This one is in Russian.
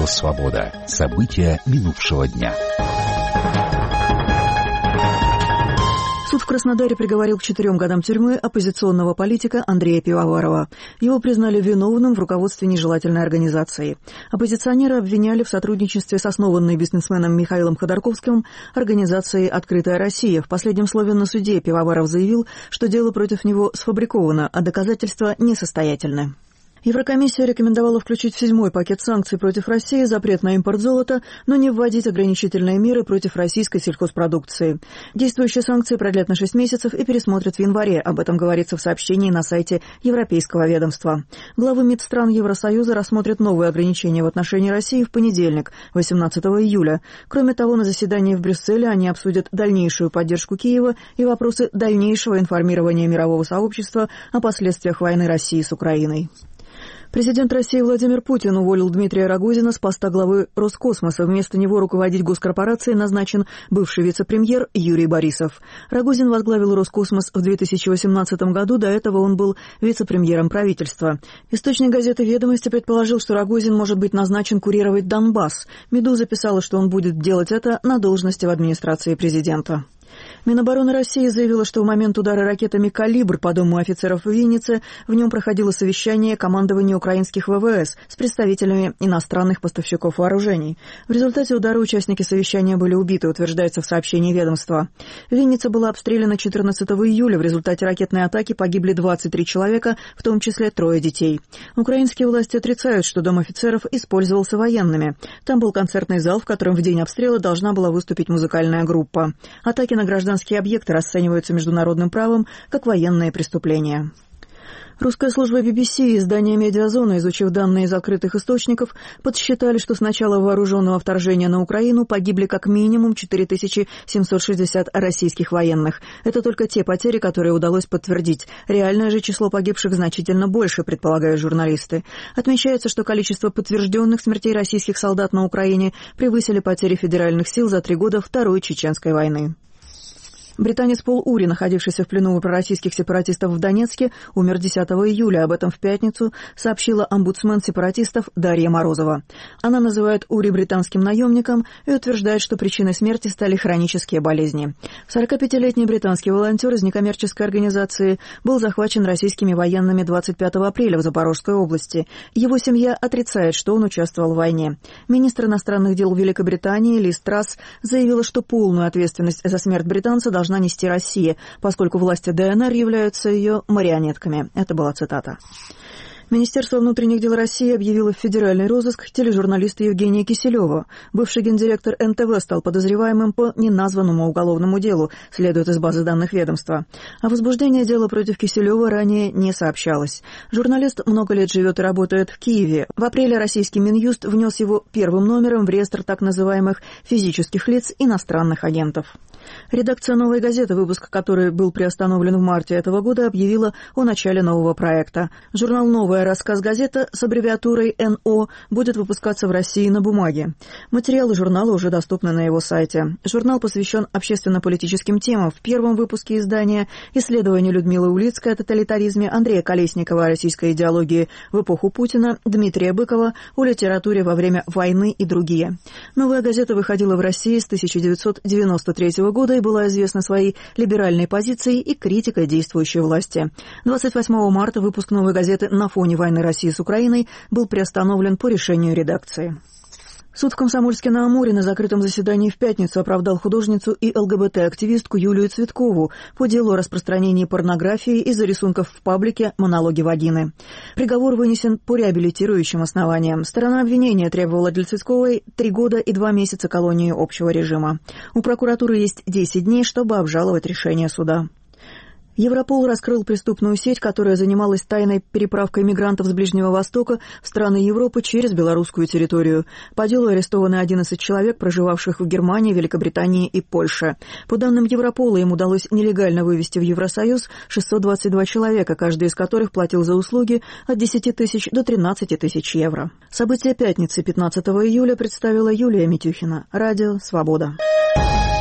Радио «Свобода». События минувшего дня. Суд в Краснодаре приговорил к 4 годам тюрьмы оппозиционного политика Андрея Пивоварова. Его признали виновным в руководстве нежелательной организации. Оппозиционера обвиняли в сотрудничестве с основанной бизнесменом Михаилом Ходорковским организацией «Открытая Россия». В последнем слове на суде Пивоваров заявил, что дело против него сфабриковано, а доказательства несостоятельны. Еврокомиссия рекомендовала включить в 7-й пакет санкций против России запрет на импорт золота, но не вводить ограничительные меры против российской сельхозпродукции. Действующие санкции продлят на 6 месяцев и пересмотрят в январе. Об этом говорится в сообщении на сайте Европейского ведомства. Главы МИД стран Евросоюза рассмотрят новые ограничения в отношении России в понедельник, 18 июля. Кроме того, на заседании в Брюсселе они обсудят дальнейшую поддержку Киева и вопросы дальнейшего информирования мирового сообщества о последствиях войны России с Украиной. Президент России Владимир Путин уволил Дмитрия Рогозина с поста главы Роскосмоса. Вместо него руководить госкорпорацией назначен бывший вице-премьер Юрий Борисов. Рогозин возглавил Роскосмос в 2018 году, до этого он был вице-премьером правительства. Источник газеты «Ведомости» предположил, что Рогозин может быть назначен курировать Донбасс. «Медуза» писала, что он будет делать это на должности в администрации президента. Минобороны России заявила, что в момент удара ракетами «Калибр» по дому офицеров в Виннице в нем проходило совещание командования украинских ВВС с представителями иностранных поставщиков вооружений. В результате удара участники совещания были убиты, утверждается в сообщении ведомства. Винница была обстреляна 14 июля. В результате ракетной атаки погибли 23 человека, в том числе 3 детей. Украинские власти отрицают, что дом офицеров использовался военными. Там был концертный зал, в котором в день обстрела должна была выступить музыкальная группа. Атаки на гражданские объекты расцениваются международным правом как военные преступления. Русская служба BBC и издание «Медиазона», изучив данные из открытых источников, подсчитали, что с начала вооруженного вторжения на Украину погибли как минимум 4760 российских военных. Это только те потери, которые удалось подтвердить. Реальное же число погибших значительно больше, предполагают журналисты. Отмечается, что количество подтвержденных смертей российских солдат на Украине превысили потери федеральных сил за 3 года Второй Чеченской войны. Британец Пол Ури, находившийся в плену у пророссийских сепаратистов в Донецке, умер 10 июля. Об этом в пятницу сообщила омбудсмен сепаратистов Дарья Морозова. Она называет Ури британским наемником и утверждает, что причиной смерти стали хронические болезни. 45-летний британский волонтер из некоммерческой организации был захвачен российскими военными 25 апреля в Запорожской области. Его семья отрицает, что он участвовал в войне. Министр иностранных дел Великобритании Лиз Трасс заявила, что полную ответственность за смерть британца должна нести Россия, поскольку власти ДНР являются ее марионетками. Это была цитата. Министерство внутренних дел России объявило в федеральный розыск тележурналиста Евгения Киселева. Бывший гендиректор НТВ стал подозреваемым по неназванному уголовному делу, следует из базы данных ведомства. О возбуждении дела против Киселева ранее не сообщалось. Журналист много лет живет и работает в Киеве. В апреле российский Минюст внес его первым номером в реестр так называемых физических лиц иностранных агентов. Редакция «Новой газеты», выпуск которой был приостановлен в марте этого года, объявила о начале нового проекта. Журнал «Новая рассказ-газета» с аббревиатурой НО будет выпускаться в России на бумаге. Материалы журнала уже доступны на его сайте. Журнал посвящен общественно-политическим темам. В первом выпуске издания исследования Людмилы Улицкой о тоталитаризме, Андрея Колесникова о российской идеологии в эпоху Путина, Дмитрия Быкова о литературе во время войны и другие. «Новая газета» выходила в России с 1993 года и была известна своей либеральной позицией и критикой действующей власти. 28 марта выпуск «Новой газеты» на фоне войны России с Украиной был приостановлен по решению редакции. Суд в Комсомольске-на-Амуре на закрытом заседании в пятницу оправдал художницу и ЛГБТ-активистку Юлию Цветкову по делу о распространении порнографии из-за рисунков в паблике «Монологи вагины». Приговор вынесен по реабилитирующим основаниям. Сторона обвинения требовала для Цветковой 3 года и 2 месяца колонии общего режима. У прокуратуры есть 10 дней, чтобы обжаловать решение суда. Европол раскрыл преступную сеть, которая занималась тайной переправкой мигрантов с Ближнего Востока в страны Европы через белорусскую территорию. По делу арестованы 11 человек, проживавших в Германии, Великобритании и Польше. По данным Европола, им удалось нелегально вывести в Евросоюз 622 человека, каждый из которых платил за услуги от 10 тысяч до 13 тысяч евро. События пятницы 15 июля представила Юлия Митюхина. Радио «Свобода».